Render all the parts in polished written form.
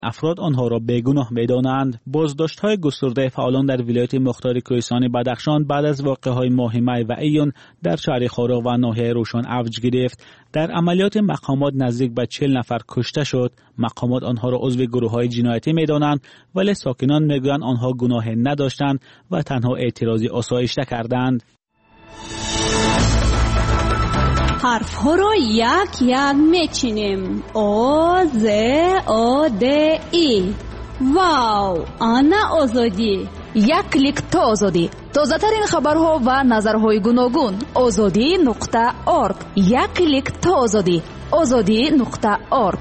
افراد آنها را بیگناه می‌دانند. بازداشت‌های گسترده فعالان در ولایت مختار کوهستانی بدخشان بعد از واقعه‌های ماه می و ایون در شهر خارق و ناحیه روشن اوج گرفت. در عملیات مقامات نزدیک به 40 نفر کشته شد. مقامات آنها را عضو گروه‌های جنایتی می‌دانند، ولی ساکنان می‌گویند آنها گناهی نداشتند و تنها اعتراضی آسایشته کردند. حرف ها رو یک یک میچینیم. او ز او د ای. واو، آنا آزادی. یک کلیک تا آزادی. تازه ترین خبرها و نظرهای گوناگون. azadi.org. یک کلیک تا آزادی. azadi.org.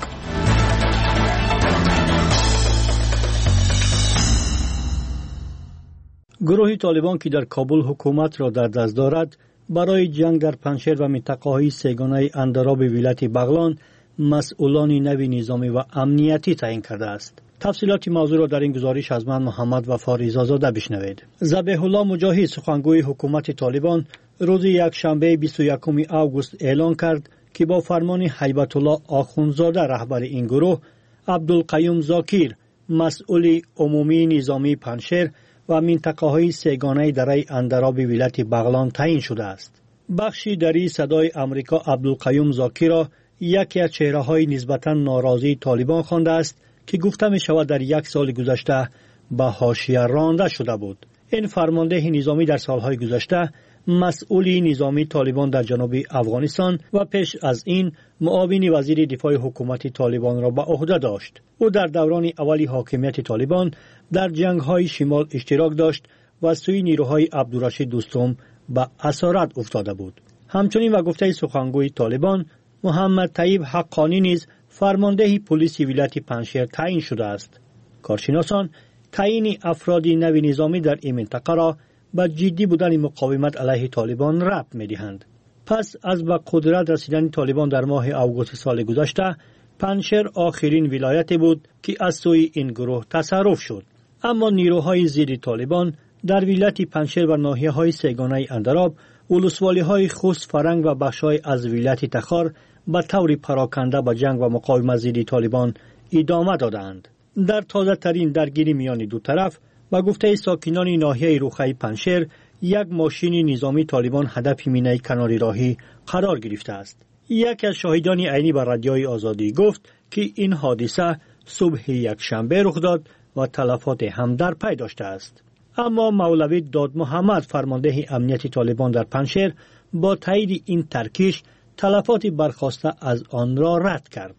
گروه طالبان که در کابل حکومت را در دست دارد، برای جنگ در پنشیر و منطقه‌های سه‌گانه اندراب ولایت بغلان مسئولان نوی نظامی و امنیتی تعیین کرده است. تفصیلات موضوع را در این گزارش از من محمد وفا رضازاده بشنوید. ذبیح الله مجاهد سخنگوی حکومت طالبان روز یکشنبه 21 آگوست اعلان کرد که با فرمان هیبت الله آخوندزاده رهبر این گروه، عبدالقیوم زاکر مسئول عمومی نظامی پنشیر و منطقه‌های سه‌گانه دره اندراب ولایت بغلان تعیین شده است. بخشی دری صدای امریکا عبدالقیوم زاکر را یکی از چهره‌های نسبتاً ناراضی طالبان خوانده است که گفته می‌شود در یک سال گذشته به حاشیه رانده شده بود. این فرمانده نظامی در سالهای گذشته مسئول نظامی طالبان در جنوب افغانستان و پیش از این معاون وزیر دفاع حکومت طالبان را به عهده داشت. او در دوران اولی حاکمیت طالبان در جنگ‌های شمال اشتراک داشت و سوی نیروهای عبدالرشید دوستم به اسارت افتاده بود. همچنین و گفته سخنگوی طالبان محمد طیب حقانی نیز فرمانده پلیس ولایت پنشیر تعیین شده است. کارشناسان تعیین افراد نوی نظامی در این منطقه را به جدی بودن مقاومت علیه طالبان ربط می‌دهند. پس از به قدرت رسیدن طالبان در ماه آگوست سال گذشته، پنشیر آخرین ولایتی بود که از سوی این گروه تصرف شد. اما نیروهای ضد طالبان در ولایت پنشیر و ناحیه‌های سه‌گانه اندراب، ولسوالی‌های خوست، فرنگ و بخش‌های از ولایت تخار به طور پراکنده به جنگ و مقاومت ضد طالبان ادامه دادند. در تازه ترین درگیری میان دو طرف و گفته ساکنان ناحیه روخه پنشیر، یک ماشین نظامی طالبان هدف مینه کناری راهی قرار گرفته است. یک از شاهدان عینی به رادیوی آزادی گفت که این حادثه صبح یک شنبه رخ داد و تلفات هم در پی داشته است. اما مولوی داد محمد فرمانده امنیت طالبان در پنشیر با تایید این ترکیش تلفات برخاسته از آن را رد کرد.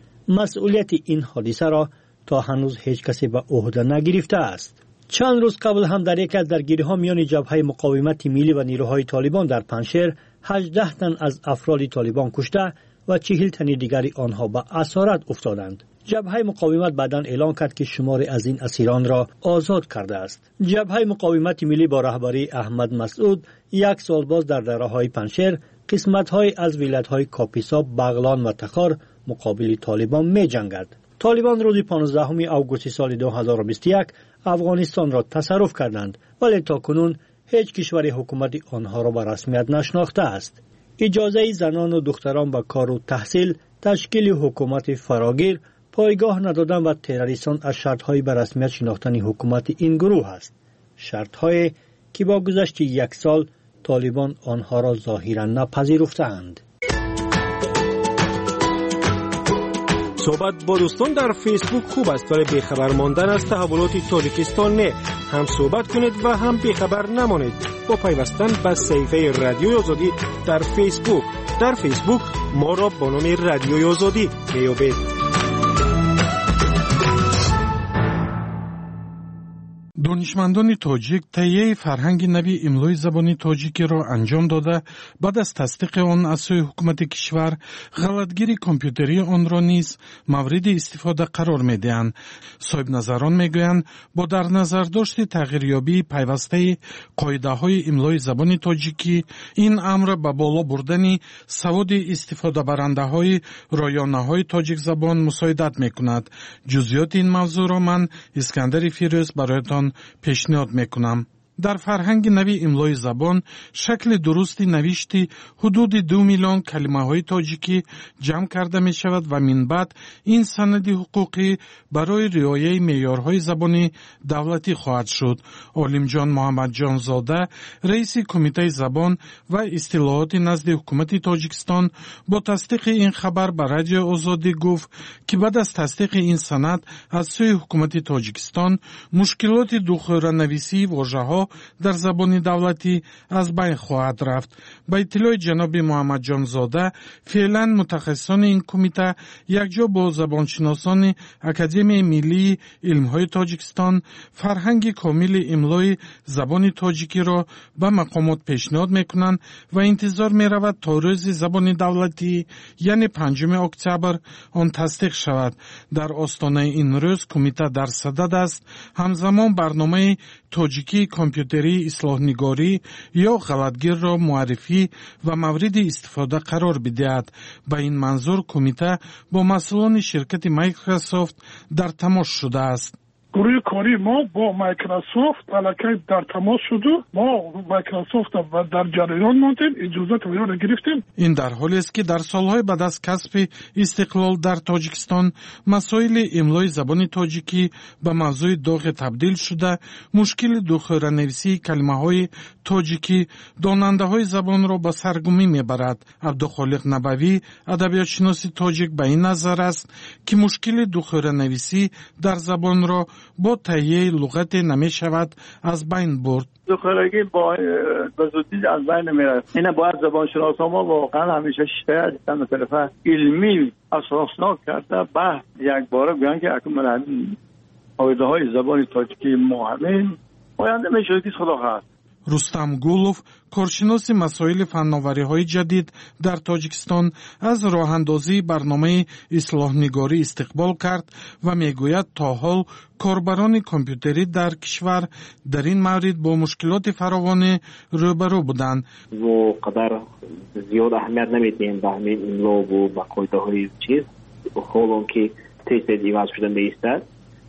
مسئولیت این حادثه را تا هنوز هیچ کسی به عهده نگرفته است. چند روز قبل هم در یک از درگیری‌ها میان جبهه مقاومت ملی و نیروهای طالبان در پنشیر 18 تن از افراد طالبان کشته و 40 تن دیگر آنها به اسارت افتادند. جبهه مقاومت بعداً اعلان کرد که شمار از این اسیران را آزاد کرده است. جبهه مقاومت ملی با رهبری احمد مسعود یک سال باز در دره‌های پنشیر قسمت‌های از ولایت‌های کاپیسا، بغلان و تخار مقابل طالبان می‌جنگد. طالبان روز 15 آگوست سال 2021 افغانستان را تصرف کردند، ولی تاکنون هیچ کشوری حکومت آنها را به رسمیت نشناخته است. اجازه زنان و دختران به کار و تحصیل، تشکیل حکومت فراگیر، پایگاه ندادن و تروریستان از شرط‌های به رسمیت شناختن حکومت این گروه است. شرط‌هایی که با گذشت یک سال طالبان آنها را ظاهراً نپذیرفتند. صحبت با دوستان در فیسبوک خوب است، ولی بیخبر ماندن از تحولات تاجیکستان نه. هم صحبت کنید و هم بیخبر نمانید با پیوستن به صفحه رادیوی آزادی در فیسبوک. در فیسبوک ما را با نام رادیوی آزادی میابید. دانشمندان تاجیک تهیه فرهنگ نوی املای زبانی تاجیکی را انجام داده، بعد از تصدیق آن از سوی حکومت کشور غلطگیری کامپیوتری آن را نیز مورد استفاده قرار می‌دهند. صاحب نظران میگویند با در نظر داشت تغییریابی پیوسته قاعده‌های املای زبان تاجیکی، این امر به بالا بردن سواد استفاده برنده‌های رایانه‌های تاجیک زبان مساعدت می‌کند. جزئیات این موضوع را من اسکندر فیروز برایتان پیشنهاد میکنم. در فرهنگ نوی املای زبان شکل درستی نوشتی حدود 2 میلیون کلمه های تاجیکی جمع کرده می شود و من بعد این سند حقوقی برای رعایت معیارهای زبانی دولتی خواهد شد. عالمجان محمد جان زاده رئیس کمیته زبان و اصطلاحات نزد حکومت تاجیکستان با تصدیق این خبر به رادیو آزادی گفت که بعد از تصدیق این سند از سوی حکومت تاجیکستان مشکلات دوخوره‌نویسی واژه‌ها در زبان دولتی از بین خواهد رفت. با اطلاع جناب محمد جان زاده فعلا متخصصان این کمیته یکجا با زبانشناسان اکادمی ملی علم‌های تاجیکستان فرهنگ کامل املای زبان تاجیکی را به مقامات پیشنهاد میکنند و انتظار می‌رود تا روز زبان دولتی یعنی 5 اکتبر آن تصدیق شود. در آستانه این روز کمیته در صدد است همزمان برنامه تاجیکی کامپیوتری اصلاح نگاری یا غلطگیر را معرفی و مورد استفاده قرار بدهد. به این منظور کمیته با مسئولان شرکت مایکروسافت در تماس شده است. گروه کاری ما با مایکروسافت علاقه در تماس شده، ما مایکروسافت و در جریان ماندیم، اجازه وی را گرفتیم. این در حالی است که در سالهای بعد از کسب استقلال در تاجیکستان مسائل املای زبان تاجیکی به موضوع داغ تبدیل شده. مشکل دوخوره‌نویسی کلمه‌های تاجیکی داننده‌های زبان را به سرگمی میبرد. عبدالخالق نبوی ادبیاتشناس تاجیک به این نظر است که مشکل دوخوره‌نویسی در زبان را با تهیه لغت نمی شود از بین برد. دوخورگی با زودی از بین نمیره. این باید زبانشناسا ما واقعا همیشه شاید از طرف علمی اساسناک کرده بحث یک باره بیان که اکمالا قاعده های زبان تاجیکی ما همین باید نمیشه که خدا هست. رستم گولوف کارشناس مسائل فناوری‌های جدید در تاجیکستان از راه‌اندازی برنامه اصلاح نگاری استقبال کرد و میگوید تا حال کاربران کامپیوتری در کشور در این مورد با مشکلات فراوان روبرو بودند. و قدر زیاد اهمیت نمیدیم به همین املا و قاعده‌های چیز حالا که تست ایواز شده است.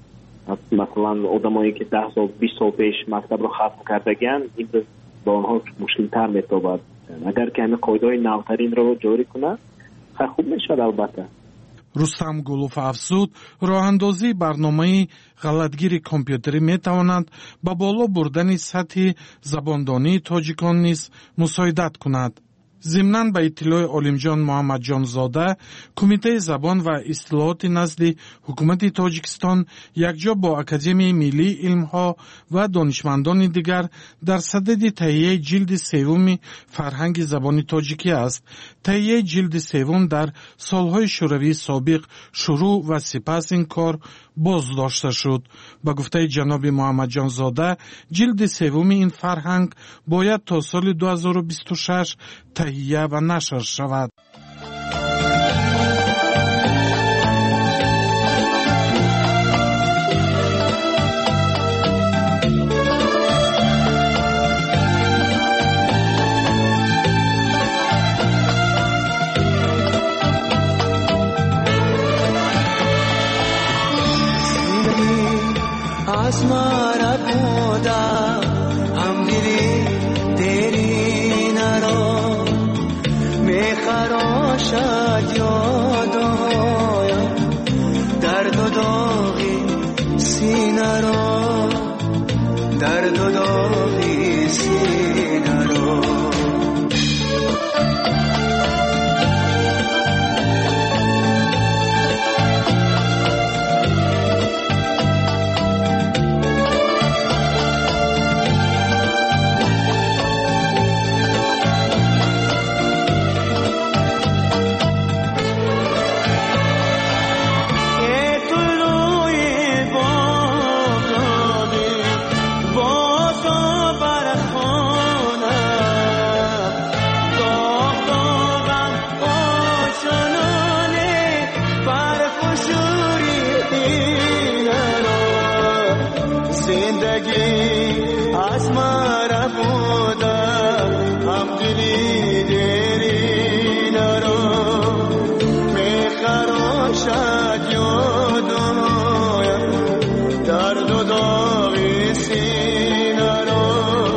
مثلا آدمایی که 10 سال 20 سال پیش مکتب رو ختم کردگن این با آنها مشکل تر میتابد. اگر که همه قاعده‌های نوترین رو جاری کنه خوب میشود. البته رستم گولوف افزود راه اندازی برنامه غلطگیری کامپیوتری میتواند با بالا بردن سطح زباندانی تاجیکان نیز مساعدت کند. ضمناً به اطلاع عالمجان محمد جان زاده کمیته زبان و اصطلاحات نزد حکومت تاجیکستان یکجا با اکادمی ملی علمها و دانشمندان دیگر در صدد تهیه جلد سوم فرهنگ زبان تاجیکی است. تهیه جلد سوم در سالهای شوروی سابق شروع و سپس این کار باز داشته شد. با گفته جناب محمد جان زاده جلد سوم این فرهنگ باید تا سال 2026 تهیه و نشر شود. आसमारा खुदा हम दिली तेरी नरो मैं खरोशा यादो दर्द दोगी सीनरो दर्द दोगी सीनरो درد و داغی سینه رو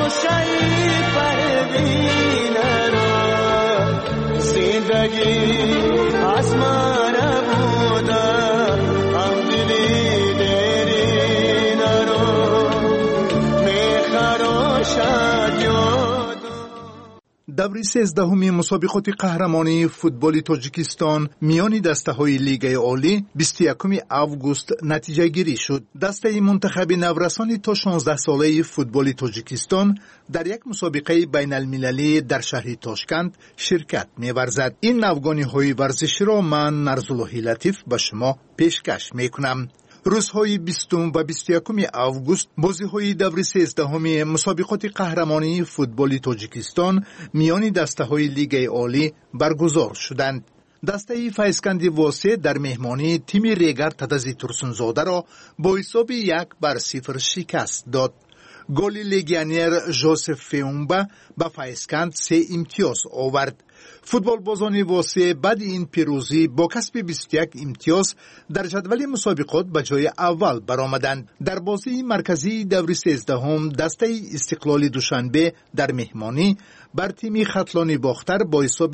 شهید پروین را زندگی از من بوده هم دلی درین را میخراشد یاد. دوره 13 مسابقات قهرمانی فوتبال تاجیکستان میان دسته‌های لیگ عالی 21 آگوست نتیجه گیری شد. دسته منتخب نورسان تا 16 ساله فوتبال تاجیکستان در یک مسابقه بین المللی در شهر تاشکند شرکت می‌ورزد. این نوگانی‌های ورزشی را من نرزالله لطیف به شما پیشکش می‌کنم. روزهای 20 و 21 آگوست بازی‌های دوره 13 مسابقات قهرمانی فوتبال تاجیکستان میان دسته‌های لیگ عالی برگزار شدند. دسته فیضکند واسه در مهمانی تیم ریگر تدزی ترسونزاده را با حساب 1-0 شکست داد. گل لگیونر ژوزف فیومبا به فیضکند 3 امتیاز آورد. فوتبال بازان واسه بعد این پیروزی با کسب 21 امتیاز در جدول مسابقات به جای اول برآمدند. در بازی مرکزی دوره 13 دسته استقلال دوشنبه در مهمانی بر تیم خطلان باختر با حساب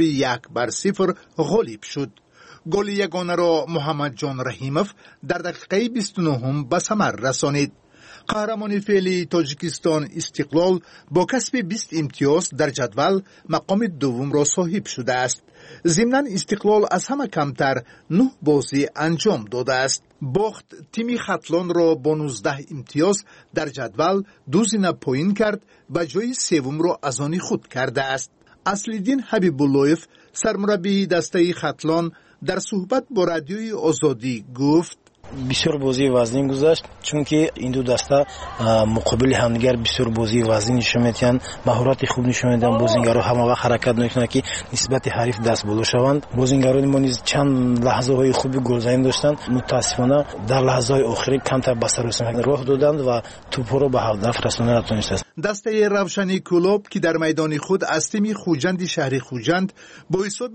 1-0 غالب شد. گل یگانه را محمد جان رحیموف در دقیقه 29 به ثمر رسانید. قهرمان فعلی تاجیکستان استقلال با کسب 20 امتیاز در جدول مقام دوم را صاحب شده است. ضمناً استقلال از همه کمتر 9 بازی انجام داده است. باخت تیم خطلان را با 19 امتیاز در جدول 2 زینه پایین کرد و جای سوم را از آن خود کرده است. اصلیدین حبیب‌اللهیف سرمربی دسته خطلان در صحبت با رادیوی آزادی گفت: بسیار بازی وزنی گذشت، چون که این دو دسته مقابل همدیگر بسیار بازی وزنی نشون میدن، مهارت خوب نشون میدن. بازیگرها همه وقت حرکت میکنن که نسبت حریف دست بالا شوند. بازیگران ما نیز چند لحظه های خوبی گلزنی داشتند، متاسفانه در لحظه های آخری کمتر به سر راه دادند و توپ را به هدف رساندن نتونستند. دسته روشنی کلوب که در میدان خود از تیم خوجند شهر خوجند با حساب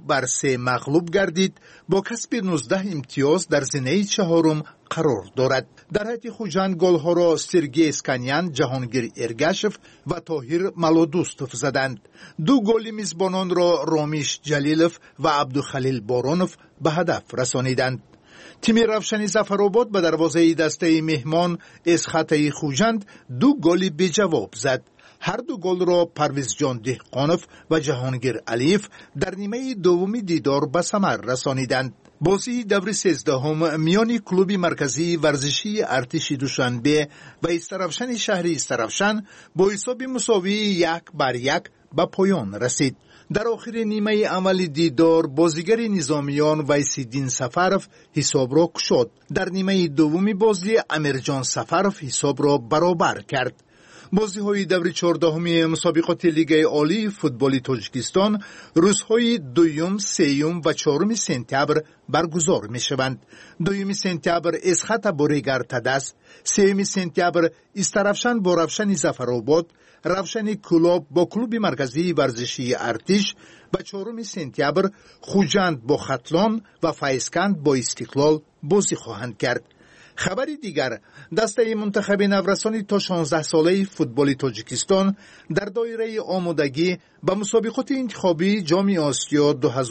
2-3 مغلوب گردید، با کسب 19 امتیاز در زینه چهارم قرار دارد. در حیط خوجند گل‌ها را سرگی اسکانیان، جهانگیر ارگاشف و طاهر ملودوستوف زدند. 2 گل میزبانان را رامیش جلیلوف و عبدالخلیل بارونوف به هدف رسانیدند. تیم روشنی ظفرآباد به دروازه دسته مهمان از خطای خوجند 2 گل بی جواب زد. هر 2 گل را پرویز جان دهقانوف و جهانگیر علیف در نیمه دومی دیدار به ثمر رسانیدند. بازی دوره 13 میان کلوب مرکزی ورزشی ارتش دوشنبه و استرافشن شهر استرافشن با حساب مساوی 1-1 به پایان رسید. در آخر نیمه عمل دیدار بازیگر نظامیان ویسیدین سفرف حساب را کشاد. در نیمه دومی بازی امیرجان سفرف حساب را برابر کرد. بازی های دوره 14 مسابقات لیگ عالی فوتبال تاجیکستان روزهای 2، 3 و 4 سپتامبر برگزار می شوند. 2 سپتامبر از خط با ریگر تدس، 3 سپتامبر استرافشن با روشن ظفرآباد، روشن کلوب با کلوب مرکزی ورزشی ارتش و 4 سپتامبر خوجند با خطلان و فیضکند با استقلال بازی خواهند کرد. خبری دیگر، دسته منتخب نورسان تا 16 ساله فوتبال تاجیکستان در دایره آمادگی به مسابقات انتخابی جام آسیا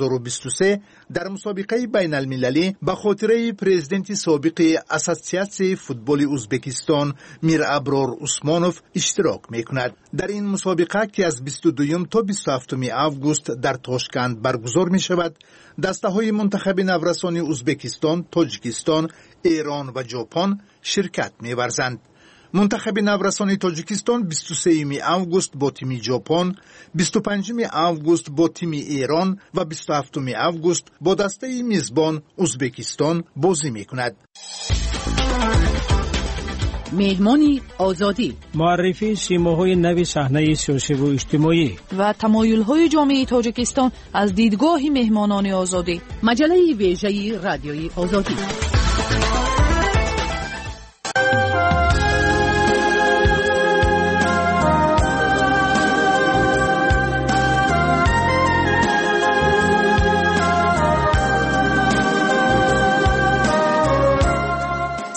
2023 در مسابقه بین المللی به خاطر پرزیدنت سابق اساسیاسیون فوتبال ازبکستان میر ابرار عثمانوف اشتراک میکند. در این مسابقه که از 22 تا 27 آگوست در تاشکند برگزار می شود، دسته های منتخب نورسان ازبکستان، تاجیکستان، ایران و ژاپن شرکت می‌ورزند. منتخب نورسان تاجیکستان 23 آگوست با تیم ژاپن، 25 آگوست با تیم ایران و 27 آگوست با دسته میزبان ازبکستان بازی می‌کند. مهمانی آزادی، معرفی سیماهای نو صحنه سیاسی و اجتماعی و تمایل‌های جامعه تاجیکستان از دیدگاه مهمانان آزادی. مجله ویژه رادیوی آزادی.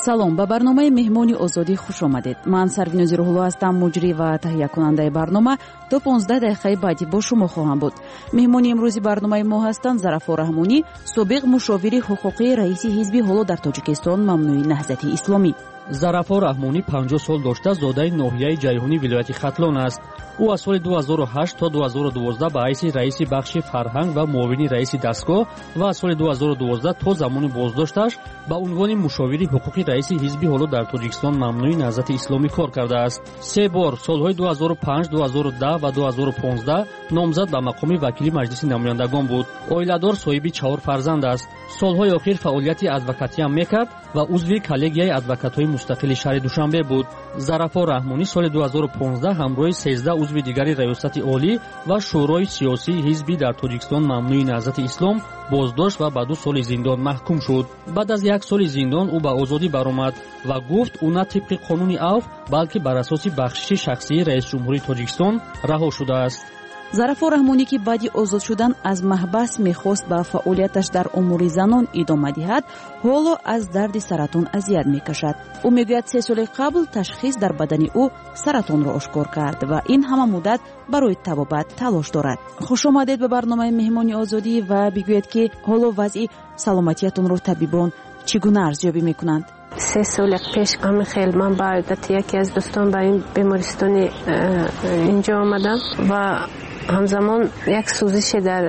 салом, ба барномаи меҳмони озодӣ хуш омадед. ман сарвинози рӯҳулло ҳастам, муҷрӣ ва таҳиякунандаи барнома. то 15 дақиқаи баъдӣ бо шумо хоҳам буд. меҳмони имрӯзи барномаи мо ҳастанд Зарафор Раҳмонӣ, собиқ мушовири ҳуқуқии раиси ҳизби ҳоло дар Тоҷикистон Мамнӯи Наҳзати Исломӣ. Зарафор Раҳмонӣ 50 сол дошта зодаи ноҳияи ҷайҳунӣ вилояти Хатлон аст. ӯ аз соли 2008 то 2012 ба ҳайси раиси бахши фарҳанг ва муовини раиси дастгоҳ ва аз соли 2012 то замони боздошташ ба унвони мушовири ҳуқуқи раиси ҳизби ҳоло дар Тоҷикистон Мамнӯи Наҳзати Исломӣ кор кардааст. 3 бор солҳои 2005, 2010 ва 2015 номзад ба мақоми вакили маҷлиси намояндагон буд. Оиладор, соҳиби 4 фарзанд аст. солҳои охир фаъолияти адвокатиам мекард ва узви коллегияи адвокатҳои мустақили шаҳри Душанбе буд. Зарафор Раҳмонӣ соли 2015 ҳамроҳи 13 узви дигари раёсати олӣ ва шӯрои сиёсии ҳизби дар Тоҷикистон Мамнӯи Наҳзати Ислом боздошт ва ба 2 соли зиндон маҳкум шуд. баъд аз 1 соли зиндон ӯ ба озодӣ баромад ва гуфт ӯ на тибқи қонуни авф, балки бар асоси бахшиши шахсии раисҷумҳурии Тоҷикистон раҳо шудааст. Зарафор Раҳмонӣ ки баъди озод шудан аз маҳбас мехост ба фаъолияташ дар умури занон идома диҳад, ҳоло аз дарди саратон азият мекашад. ӯ мегӯяд 3 соли қабл ташхис дар бадани ӯ саратонро ошкор кард ва ин ҳама муддат барои табобат талош дорад. хушомадед ба барномаи меҳмони озодӣ ва бигӯед ки ҳоло вазъи саломатиятонро табибон чӣ гуна арзёбӣ мекунанд? 3 соли пеш амихел ман ба одати яке аз дӯстон ба ин бемористони инҷо омадам ва ҳамзамон як сӯзише дар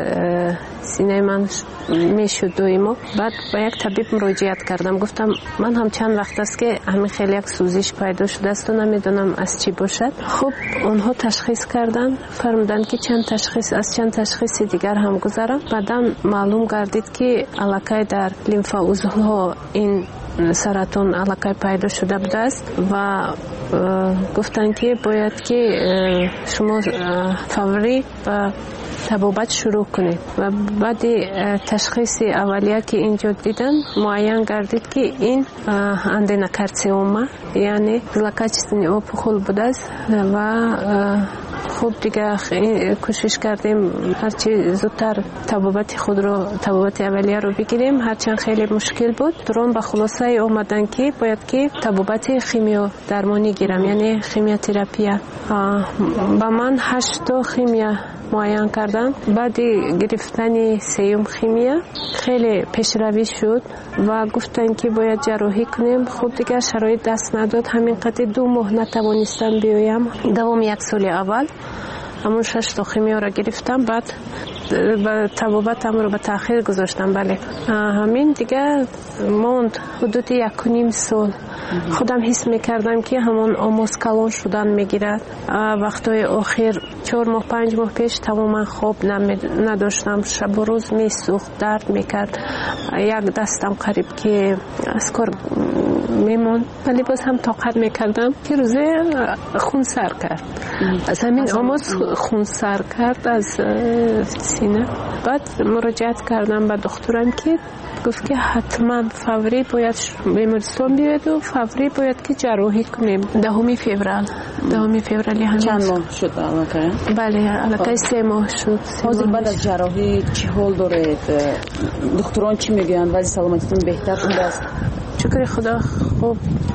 синаи ман мешуд доимо. баъд ба як табиб муроҷиат кардам, гуфтам ман ҳам чанд вақт аст ки ҳамин хел як сӯзиш пайдо шудасту намедонам аз чӣ бошад. хуб онҳо ташхис кардан, фармуданд ки аз чанд ташхиси дигар ҳам гузарам. баъдан маълум гардид ки аллакай дар лимфаузлҳо ин саратон аллакай пайдо шуда будааст ва гуфтанд ки бояд ки шумо фаврӣ ба табобат шурӯъ кунед. ва баъди ташхиси аввалия ки инҷо дидан муайян гардид ки ин аденокарциома, яъне злокачественный опухол будааст ва хуб дигар кӯшиш кардем ҳарчи зудтар табобати аввалияро бигирем, ҳарчанд хеле мушкил буд. турон ба хулосае омадан ки бояд ки табобати химиодармонӣ гирам, яъне химиотерапия. ба ман 8 то химия муайян кардан. баъди гирифтани 3-ум химия хеле пешравӣ шуд ва гуфтанд ки бояд ҷарроҳӣ кунем. хуб дигар шароит даст надод, ҳамин қадри 2 моҳ натавонистам биёям. давоми 1 соли аввал ҳамон 6 то химиёро гирифтам, баъд табобатамро ба таъхир гузоштам. бале ҳамин дигар монд ҳудуди 1.5 сол. худам ҳис мекардам ки ҳамон омоз калон шудан мегирад. вақтҳои охир 4 моҳ 5 моҳ пеш тамоман хоб надоштам, шабу рӯз месӯхт, дард мекард, як дастам қариб ки аз кор мемонд, вале боз ҳам тоқат мекардам ки рӯзе хунсар кард. аз ҳамин омоз хунсар кард аз сина. баъд муроҷиат кардам ба духтурам ки гуфт ки ҳатман фаврӣ бояд бемористон биёеду фаврӣ бояд ки ҷарроҳӣ кунем. 10 феврали чанд моҳ шуд аллакай? бале аллакай 3 моҳ шуд. ҳозир баъд аз ҷарроҳӣ чӣ ҳол доред? духтурон чӣ мегӯянд? вазъи саломатитон беҳтар шудааст? шукри худо хуб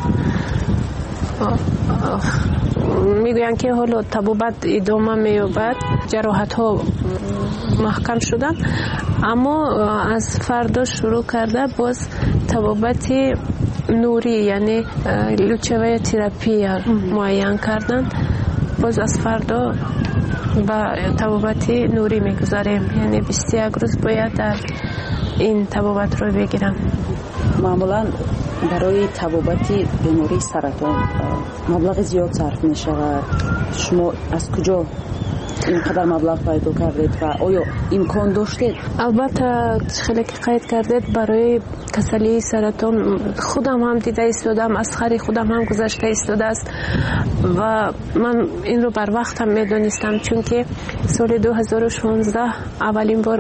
мегӯянд ки ҳоло табобат идома меёбад, ҷароҳатҳо маҳкам шуданд, аммо аз фардо шурӯъ карда боз табобати нурӣ, яъне лучевая терапия муайян карданд. боз аз фардо ба табобати нурӣ мегузарем, яъне 21 рӯз бояд дар ин табобатро бигирам. маъмулан барои табобати бемории саратон маблағи зиёд сарф мешавад. шумо аз куҷо اینقدر مبلغ پیدا کردید و آیا امکان داشتید؟ البته خیلی که قید کردید برای کسلی سرطان خودم هم دیده ایستادم، از خری خودم هم گذشته ایستاده است و من این رو بر وقت هم میدونستم، چون که سال 2016 اولین بار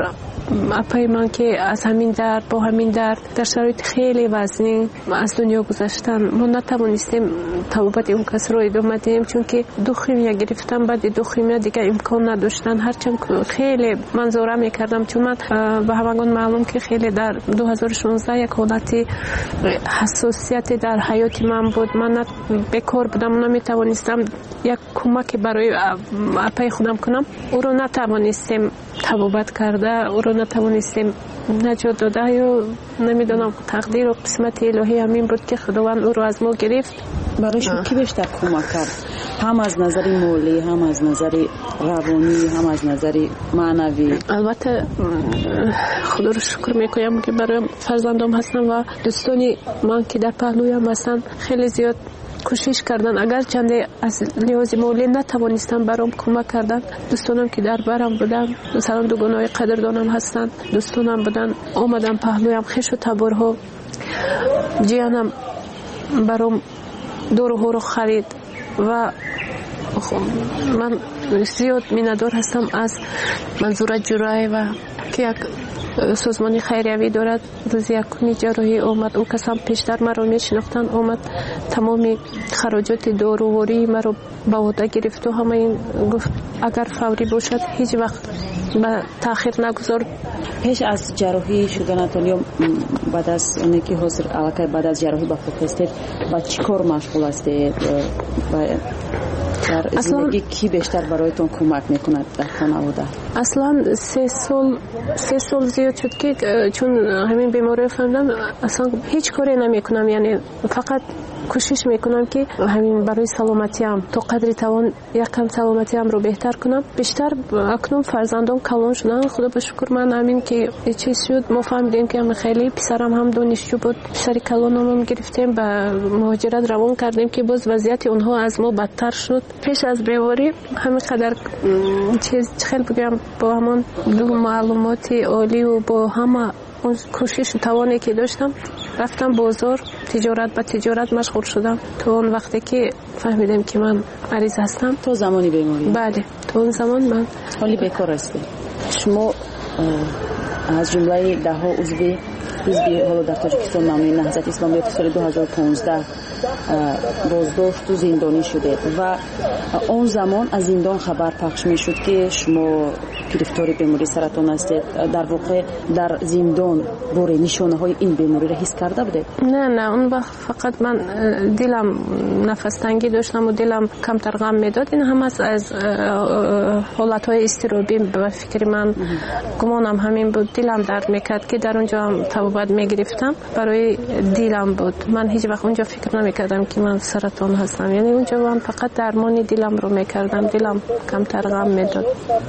اپای من که از همین درد با همین درد در شرایط خیلی وزنی از دنیا گذاشتن. ما نتوانستیم توبت اون کس رو ادامه دهیم چون که دو خیمیا گرفتم. بعد دو خیمیا دیگه امکان نداشتن. هرچند خیلی منظوره میکردم چون من به همگان معلوم که خیلی در 2016 یک حالتی حساسیت در حیات من بود. من بکار بودم، نمیتوانستم یک کمک برای اپای خودم کنم. او رو نتوانستیم توبت کرده، او رو نتوانستیم نجات داده. یا نمیدونم تقدیر و قسمت الهی همین بود که خداوند او رو از ما گرفت. برای شما کی بیشتر کمک کرد؟ هم از نظر مالی، هم از نظر روانی، هم از نظر معنوی؟ البته خدا رو شکر میکنم که برای فرزندام هستن و دوستانی من که در پهلویم هستن خیلی زیاد کوشش کردن. اگر چنده از لحاظ مالی نتوانستم برام کمک کردن. دوستانم که در برم بودن، مثلا دوگانای قدردانم هستن، دوستانم بودن آمدن پهلویم. خش و تبرها جیانم برام دورو رو خرید و من زیاد میندار هستم از منظور جرای و که یک سازمانی خیریوی دارد. روز یکمی جراحی آمد، او کسان پیشتر مرا میشناختن، آمد تمامی خراجات داروواری مرا به عهده گرفت و همه این گفت اگر فوری باشد هیچ وقت به تاخیر نگذار. پیش از جراحی شدنتان یا بعد از اونی که حاضر علاقه بعد از جراحی به خود هستید با چی کار مشغول هستید؟ در زندگی کی بیشتر برایتون کمک میکند در خانواده؟ اصلا 3 سال زیاد شد که چون همین بیماری فهمیدم اصلا هیچ کاری نمیکنم. یعنی فقط کوشش میکنم که همین برای سلامتیم تا قدری توان یکم سلامتیم رو بهتر کنم. بیشتر اکنون فرزندان کلان شدن. خدا به شکر من همین که چیز شد ما فهمیدیم که خیلی پسرم هم دانشجو بود، پسر کلانم هم گرفتیم به مهاجرت روان کردیم که باز وضعیت اونها از ما بدتر شد. پیش از بیماری همین قدر چیز خیلی بگم با همون دو معلومات عالی و با همه اون کوشش و توانی که داشتم رفتم بازار تجارت به تجارت مشغول شدم تا اون وقتی که فهمیدم که من مریض هستم. تو زمانی بیماری؟ بله تو اون زمان من حالی بیکار هستی. شما از جمله 10 عضو حزب حالا در تاجیکستان نامی نهضت اسلامی سال 2015 بازداشت و زندانی شده و اون زمان از زندان خبر پخش می شد که شما گرفتار بیماری سرطان هستید. در واقع در زندان باره نشانه های این بیماری را حس کرده بوده؟ نه اون وقت فقط من دلم نفس تنگی داشتم و دلم کمتر غم میداد. این هم از حالت های اضطرابی به فکر من گمانم همین بود. دلم درد میکرد که در اونجا هم توبت میگرفتم برای دلم بود. من هیچ وقت اونجا فکر نمیکردم که من سرطان هستم. یعنی اونجا من فقط درمانی دلم رو میکردم، دلم کمتر غم میداد.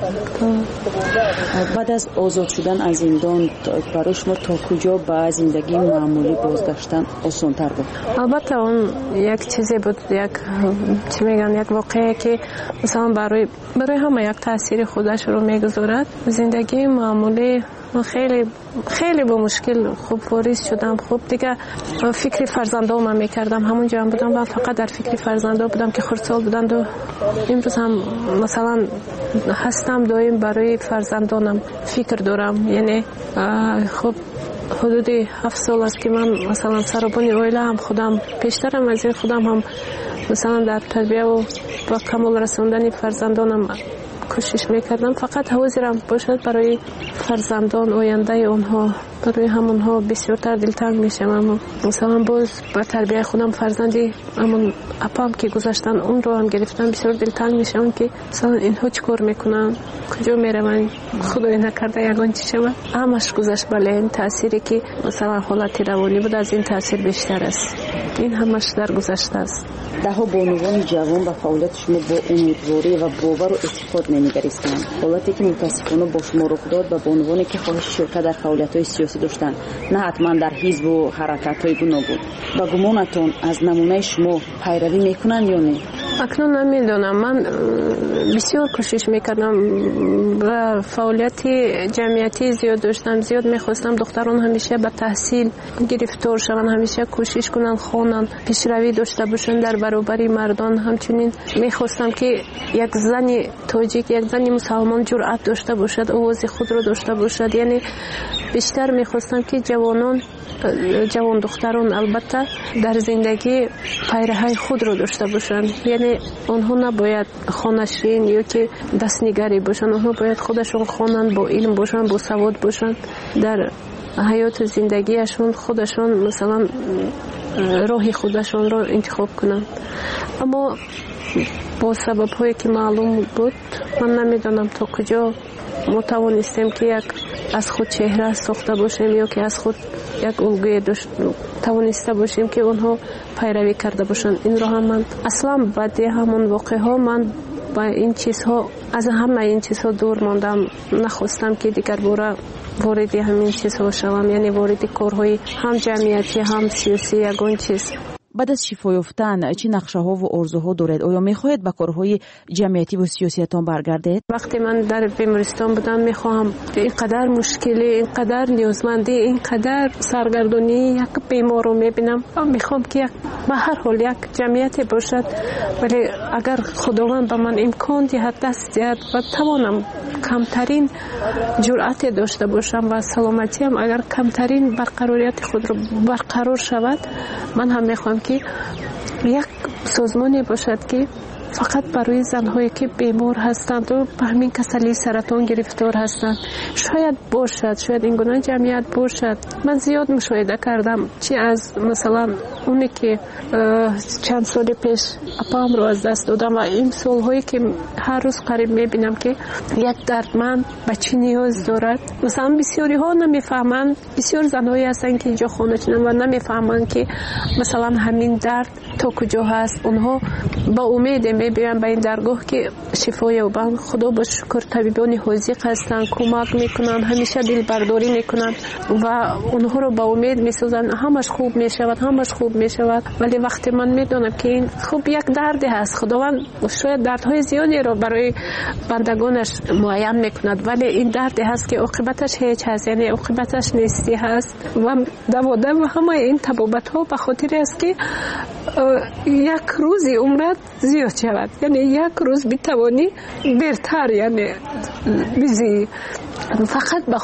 بعد از آزاد شدن از زندان برای شما تا کجا به زندگی معمولی بازگشتن آسان‌تر بود؟ البته اون یک چیزی بود، یک چی میگن یک واقعه که مثلا برای همه یک تاثیر خودش رو میگذارد. زندگی معمولی خیلی با مشکل خوب واریز شدم. خوب دیگه فکر فرزندام میکردم. همونجا هم بودم و فقط در فکر فرزندام بودم که خردسال بودند و امروز هم مثلا هستم دائم برای فرزندانم فکر دارم. یعنی خب حدود 7 سال است که من مثلا سربانی اویله هم خودم پیشترم از این خودم هم مثلا در تربیه و با کمال رسوندن فرزندانم کوشش میکردم. فقط حاضرم باشد برای فرزندان آینده اونها، برای همونها بسیارتر دلتنگ میشم. مثلا باز با تربیه خودم فرزندی همون اپام که گذاشتن اون رو هم گرفتم بسیار دلتنگ میشم که مثلا اینها چیکار میکنن، کجا میروند، خدای نکرده یگان چی شود. همش گذشت. بله این تأثیری که مثلا حالت روانی بود از این تأثیر بیشتر است. این همش در گذشته است. دهها بانوان جوان با فعالیت شما با امیدواری و باور و اعتقاد نمیگریستند. حالتی که متاسفانه با شما رخ داد و بانوانی که خواهش شرکت در فعالیت‌های سیاسی سیاسی داشتن، نه حتما در حزب و حرکت‌های گوناگون. با گمانتون از نمونه شما پیروی میکنن یا نه؟ اکنون نمیدونم. من بسیار کوشش میکردم و فعالیت جمعیتی زیاد داشتم، زیاد میخواستم دختران همیشه به تحصیل گرفتار شوند، همیشه کوشش کنن خوانن، پیشروی داشته باشن در برابر مردان. همچنین میخواستم که یک زن تاجیک، یک زن مسلمان جرأت داشته باشد، آواز خود را داشته باشد. یعنی بیشتر میخواستم که جوان دختران البته در زندگی پیرهی خود را داشته باشند. یعنی آنها نباید خانشین یا که دستنگری باشند، آنها باید خودشون خوانند، با علم باشند، با سواد باشند، در حیات زندگیشون خودشون مثلا راه خودشون را انتخاب کنند. اما با سبب هایی که معلوم بود، من نمیدانم تا کجا ما توانستیم که از خود چهره ساخته باشیم یا که از خود یک الگوی توانسته باشیم که اونها پیروی کرده باشند. این را هم من اصلا بعد همون واقعه ها من با این چیزها، از همه این چیزها دور ماندم. نخواستم که دیگر وارد همین چیزها شوم، یعنی وارد کارهای هم جمعیتی هم سیاسی یگان چیز. بعد از شفا یافتن چه نقشه‌ها و آرزوها دارید؟ آیا می‌خواهید به کارهای جمعیتی و سیاسیتان برگردید؟ وقتی من در بیمارستان بودم می‌خواهم اینقدر مشکلی، اینقدر نیازمندی، اینقدر سرگردانی یک بیمار رو می‌بینم، می‌خوام که به هر حال یک جمعیتی باشد، ولی اگر خداوند به من امکان دهد، دست دهد و توانم کمترین جرأت داشته باشم و سلامتیم اگر کمترین برقراریت خود رو برقرار شود، من هم می‌خوام که یک سازمانی باشد که فقط برای زنهایی که بیمار هستند و به همین کسلی سرطان گرفتار هستند شاید باشد، شاید این گونه جمعیت باشد. من زیاد مشاهده کردم، چه از مثلا اونی که چند سال پیش اپام رو از دست دادم و این سالهایی که هر روز قریب میبینم که یک دردمند به چی نیاز دارد. مثلا بسیاری ها نمیفهمند، بسیار زنهایی هستند که اینجا خانه چنن و نمیفهمند که مثلا همین درد تا کجا هست. اونها با امید میبینن به این درگاه که شفا یابند. خدا با شکر طبیبان حاذق هستند، کمک میکنن، همیشه دل برداری میکنن و اونها رو با امید میسازن همش خوب میشود، همش خوب میشود. ولی وقتی من میدونم که این خوب یک دردی هست، خداوند شاید دردهای زیادی رو برای بندگانش معین میکند، ولی این دردی هست که عاقبتش هیچ هست، یعنی عاقبتش نیستی هست و دوادم همه این طبابت ها به خاطر است که یک روزی عمرت زیاد شود، یعنی یک روز بتوانی بهتر یعنی بیزی، فقط به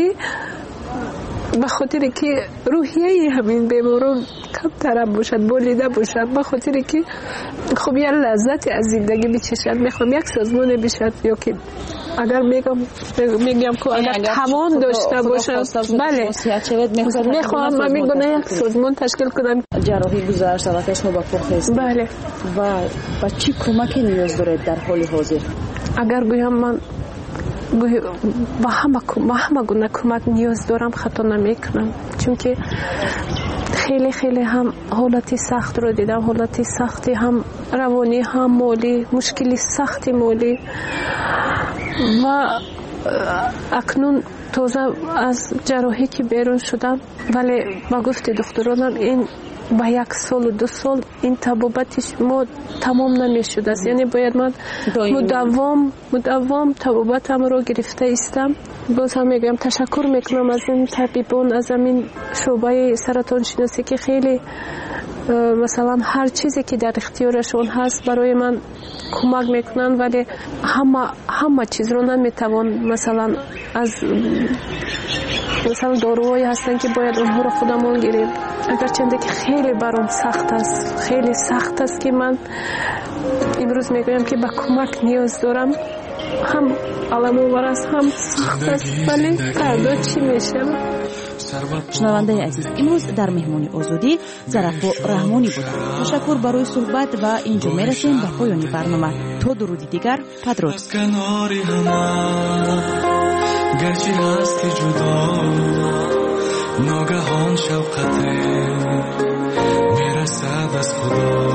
خاطر که روحیه همین بیماران کمتر باشد، بولیده باشد، به خاطر که خب یه لذت از زندگی بچشد. میخوام یک سازمان بشد یا که اگر میگم که اگر توان داشته باشم، بله میخوام من میگم یک سازمان تشکیل کنم. جراحی گذشت و شما با پرخیز، بله، و با چی کمکی نیاز دارید در حال حاضر؟ اگر گویم من با همه گونه کمک نیاز دارم خطا نمیکنم، چون که خیلی خیلی هم حالتی سخت رو دیدم، حالتی سختی هم روانی هم مالی، مشکلی سختی مالی و اکنون تازه از جراحی که بیرون شدم، ولی با گفت دکترانم این با 1 سال و 2 سال این طبابتش ما تمام نمیشد است، یعنی باید من مداوم طبابتم رو گرفته استم. باز هم میگم تشکر میکنم از این طبیبان، از این شعبه سرطان شناسی که خیلی مثلا هر چیزی که در اختیارشون هست برای من کمک میکنن، ولی همه چیز رو نمیتوان مثلا از مثلا داروهایی هستن که باید اونها رو خودمون گیریم، اگرچه که خیلی برام سخت است، خیلی سخت است که من امروز میگویم که به کمک نیاز دارم. هم علم است، هم سخت است، ولی فردا چی میشه؟ شنونده عزیز، امروز در مهمانی آزادی ظرفا رحمانی بودند. تشکر برای صحبت و اینجا میرسیم به پایان برنامه. تا درودی دیگر، بدرود. گرچه هستی جدا ناگهان شوقت میرسد از خدا.